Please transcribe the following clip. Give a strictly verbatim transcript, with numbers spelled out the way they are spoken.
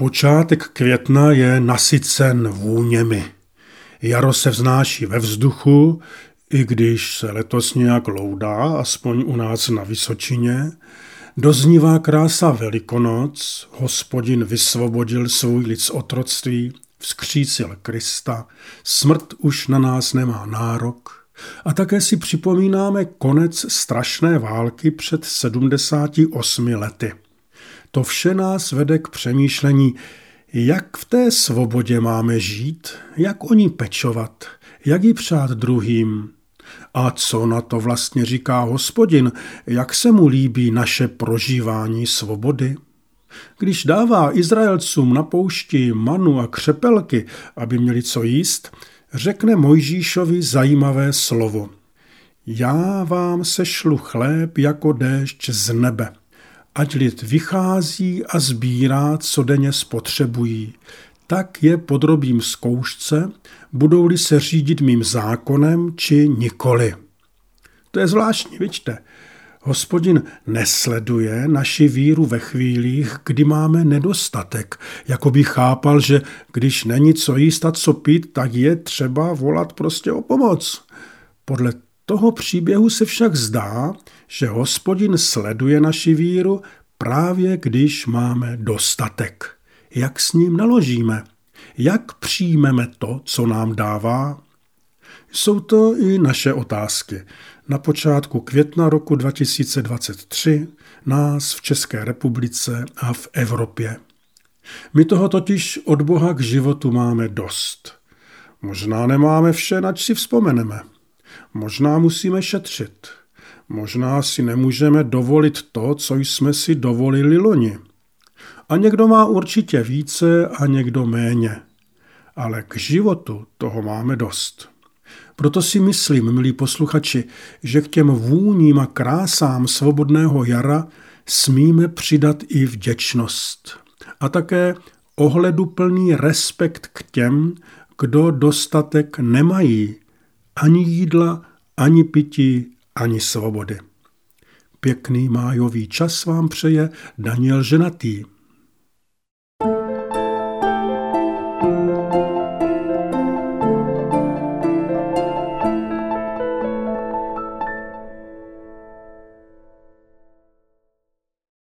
Počátek května je nasycen vůněmi. Jaro se vznáší ve vzduchu, i když se letos nějak loudá, aspoň u nás na Vysočině. Doznívá krása Velikonoc, Hospodin vysvobodil svůj lid z otroctví, vzkřísil Krista, smrt už na nás nemá nárok. A také si připomínáme konec strašné války před sedmdesáti osmi lety. To vše nás vede k přemýšlení, jak v té svobodě máme žít, jak o ní pečovat, jak ji přát druhým. A co na to vlastně říká Hospodin, jak se mu líbí naše prožívání svobody? Když dává Izraelcům na poušti manu a křepelky, aby měli co jíst, řekne Mojžíšovi zajímavé slovo. Já vám sešlu chléb jako déšť z nebe. Ať lid vychází a sbírá, co denně spotřebují. Tak je podrobím zkoušce, budou-li se řídit mým zákonem, či nikoli. To je zvláštní, vidíte. Hospodin nesleduje naši víru ve chvílích, kdy máme nedostatek. Jako by chápal, že když není co jíst a co pít, tak je třeba volat prostě o pomoc. Podle toho příběhu se však zdá, že Hospodin sleduje naši víru právě když máme dostatek. Jak s ním naložíme? Jak přijmeme to, co nám dává? Jsou to i naše otázky. Na počátku května roku dva tisíce dvacet tři nás v České republice a v Evropě. My toho totiž od Boha k životu máme dost. Možná nemáme vše, nač si vzpomeneme. Možná musíme šetřit. Možná si nemůžeme dovolit to, co jsme si dovolili loni. A někdo má určitě více a někdo méně. Ale k životu toho máme dost. Proto si myslím, milí posluchači, že k těm vůním a krásám svobodného jara smíme přidat i vděčnost. A také ohleduplný respekt k těm, kdo dostatek nemají. Ani jídla, ani pití, ani svobody. Pěkný májový čas vám přeje Daniel Ženatý.